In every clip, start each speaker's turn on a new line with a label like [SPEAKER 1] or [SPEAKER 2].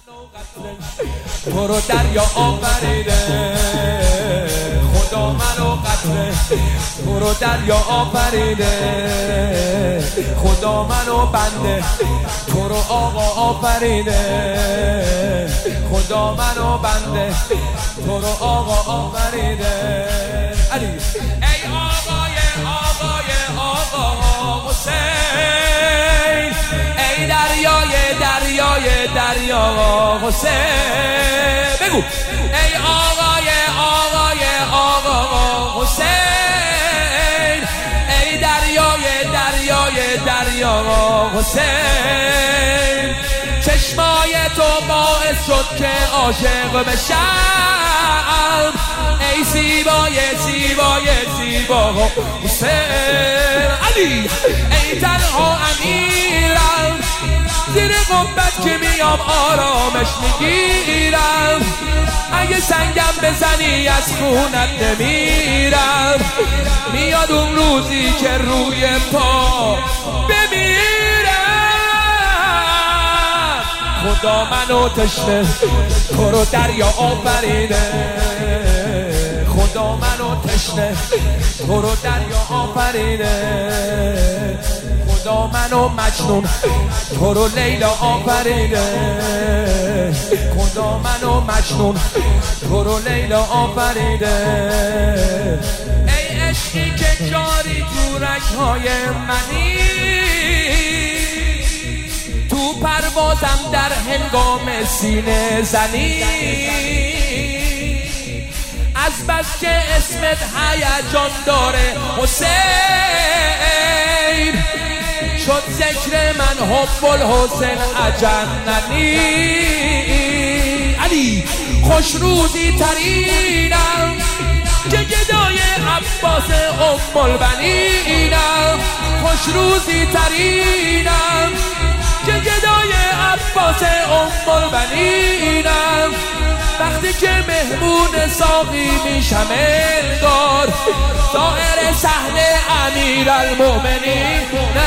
[SPEAKER 1] تو رو دریا آفریده، خدا منو قطره تو رو دریا آفریده، خدا منو بنده تو رو آقا آفریده، خدا منو بنده تو رو آقا آفریده. علی ای آقای حسین، ای دریا حسین، بگو ای آقای حسین، ای دریا حسین. چشمای تو باعث شد که عاشق بشم، ای زیبای حسین. علی ای تنها امیرم، زیر قبت که میام آرامش میگیرم، اگه سنگم بزنی از خونت نمیرم، میاد اون روزی که روی پا بمیرم. خدا منو تشنه تو رو دریا آفریده، خدا منو تشنه تو رو دریا آفریده، خدا منو مجنون تو رو لیلا آفریده، خدا منو مجنون تو رو لیلا آفریده. ای عشقی که جاری تو رگ‌های منی، تو پروازم در هنگام سینه زنی، از بس که اسمت هیجان داره حسین، شد ذکر من حب الحسین اجننی. علی خوش روزی ترینم که گدای عباس ام البنینم، خوش روزی ترینم که گدای عباس ام البنینم، وقتی که مهمون ساقی میشم انگار ظاهر صحن امیرالمؤمنینم.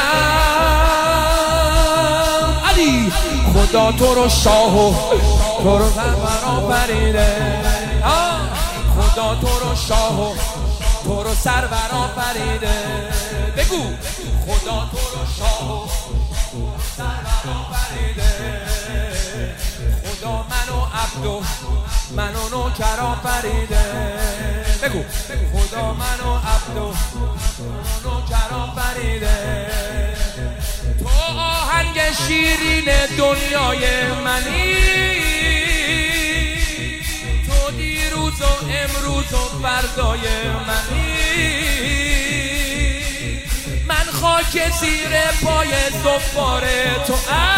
[SPEAKER 1] علی خدا تو رو شاه و تو رو سرور آفریده، خدا تو رو شاه و تو رو سرور آفریده، بگو خدا تو رو شاه و سرور آفریده، خدا منو عبدو منو نوکر آفریده، بگو خدا منو عبدو نوکر آفریده. تو آهنگ شیرین دنیای منی، تو دیروز و امروز و فردای منی، من خاک زیر پای زفار تو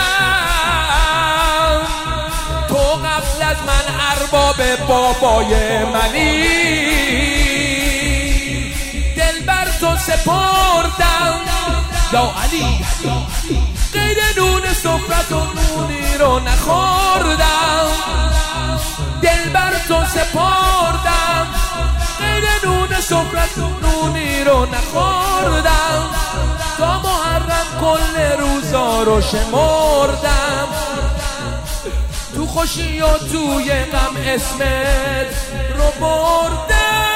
[SPEAKER 1] ام، تو قبل از من ارباب بابای منی، دل بر تو سپردم یا علی، غیر نون سفرت و نونی رو نخوردم، دل بر تو سپردم، غیر نون سفرت و نونی رو نخوردم، تا محرم کل روزا رو شمردم، تو خوشی و توی غم اسمت رو بردم.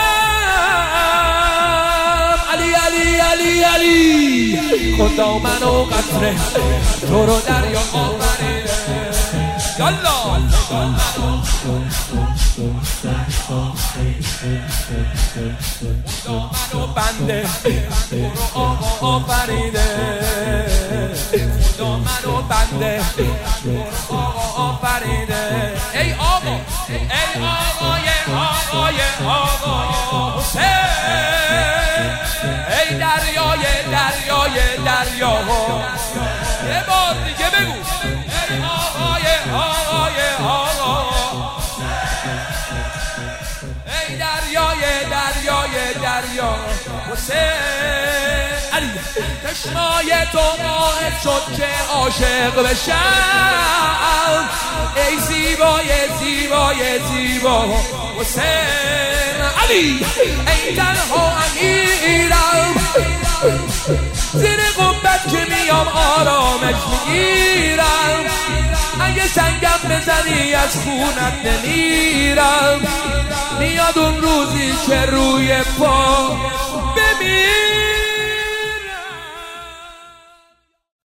[SPEAKER 1] علی علی علی علی خدا منو قطره تو رو دریا آفریده، یالا خدا منو بنده تو رو آقا آفریده، خدا منو بنده تو رو آقا آفریده. ای آقا ای آقای حسین، ای دریای یه بار دیگه بگو ای آقای ای دریا حسین. علی چشمای تو باعث شد که عاشق بشم، ای زیبای حسین. علی ای تنها امیرم، زیر قبت که میام آرامش میگیرم، اگه سنگم بزنی از خونت نمیرم. میاد اون روزی که روی پا بمیرم.